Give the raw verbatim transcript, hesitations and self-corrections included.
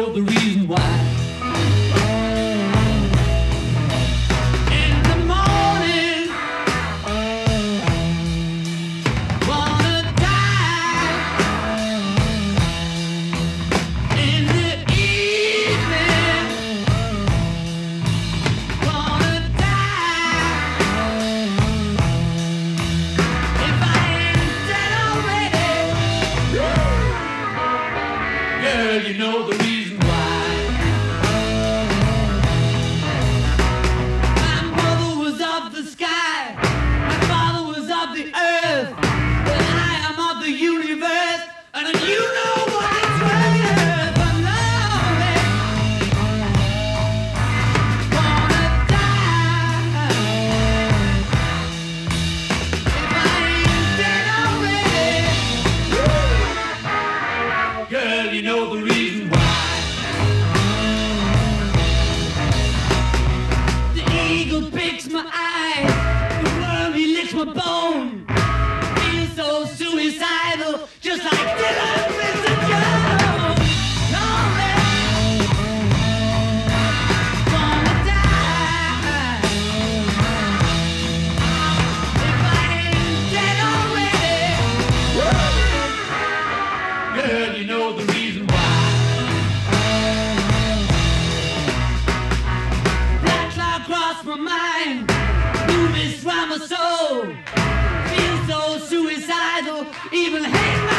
know the reason why. In the morning, wanna die. In the evening, wanna die. If I ain't dead already, girl, you know the reason why. My mother was of the sky, my father was of the earth, and I am of the universe, and you know what it's worth. I'm lonely, wanna die. If I ain't dead already, girl, you know the reason why. The eagle picks my eye, the worm he licks my bone. Feel so suicidal, just like Dylan Mister Jones. Lonely, wanna die. If I ain't dead already, girl, you know the reason why. Black cloud crossed my mind, blue mist round my soul. Feel so suicidal, even hate